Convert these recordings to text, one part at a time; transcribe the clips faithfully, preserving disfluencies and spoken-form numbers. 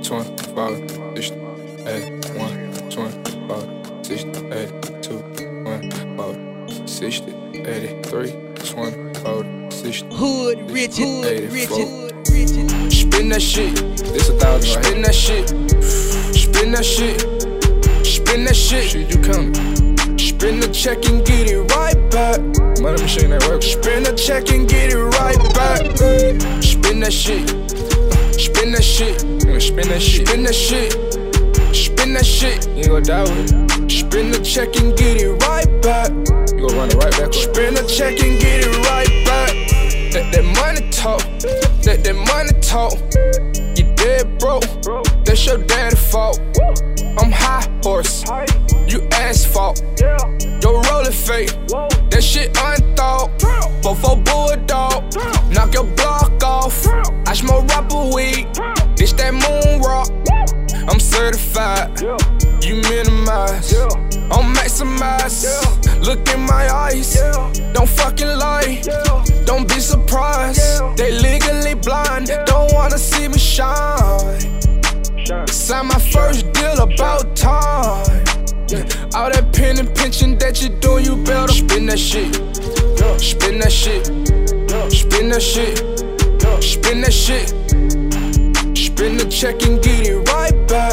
twenty-five, sixty, eighty-one, twenty-five, sixty, eighty-two, twenty-five, sixty, eighty-three, twenty-five, sixty. Hood Richard, Hood Richard. Spin that shit, this a thousand. Right? Spin that shit, spin that shit, spin that shit. Shit, you coming? Spin the check and get it right back. Money machine that work. Spin the check and get it right back. Spin that shit, spin that shit, spin that shit, spin that shit, spin that shit. You ain't gon' die with it. Spin the check and get it right back. You gon' run it right back. Spin the check and get it right back. Let that money talk, let that money talk. You dead broke, that's your daddy's fault. I'm high horse, you asphalt. Your roller fake, that shit unthought. Fofo bulldog, knock your block off. I smoke rapper weed, this that moon rock. I'm certified, you minimize, I'm maximize. Look in my eyes, don't fucking lie. Don't be surprised, they legally blind. Don't wanna see me shine. Sign my first deal about time. All that pen and pinching that you doing, you better spin that shit, spin that shit, spin that shit, spin that shit. Spin the check and get it right back.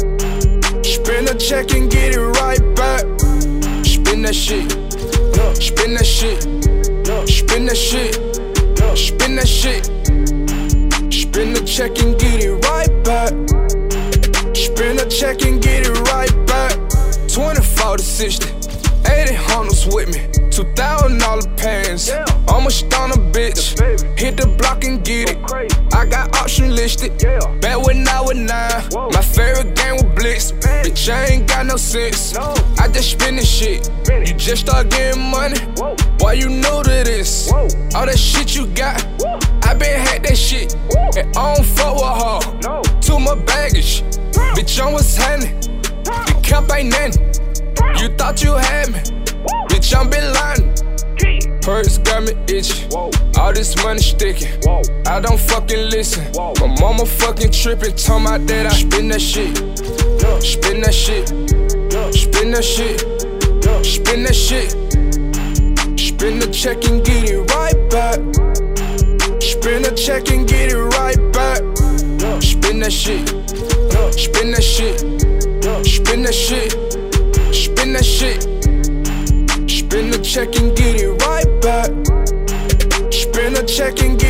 Spin the check and get it right back. Spin that shit, spin that shit, spin that shit, spin that shit. Spin the check and get it right back. Spin the check and get it right back. twenty-four to sixty, eighty hundreds with me, two thousand dollar pants. I'm a stunner bitch, hit the block and get it. I got option listed, back when I was nine. My favorite game was Blitz, bitch I ain't got no sense. I just spin this shit, you just start getting money. Why you new to this? All that shit you got, I been had that shit, and I don't fuck with her. Too much baggage, bitch I'm what's happening. The cap ain't nothing, you thought you had me, bitch I'm been lying. Purse got me itchy, all this money sticking, I don't fucking listen. My mama fucking tripping, talking about that I spin that shit, spin that shit, spin that shit, spin that shit. Spin the check and get it right back. Spin the check and get it right back. Spin that shit, spin that shit, spin that shit, spin that shit. Spin the check and get it right back. Spin the check and get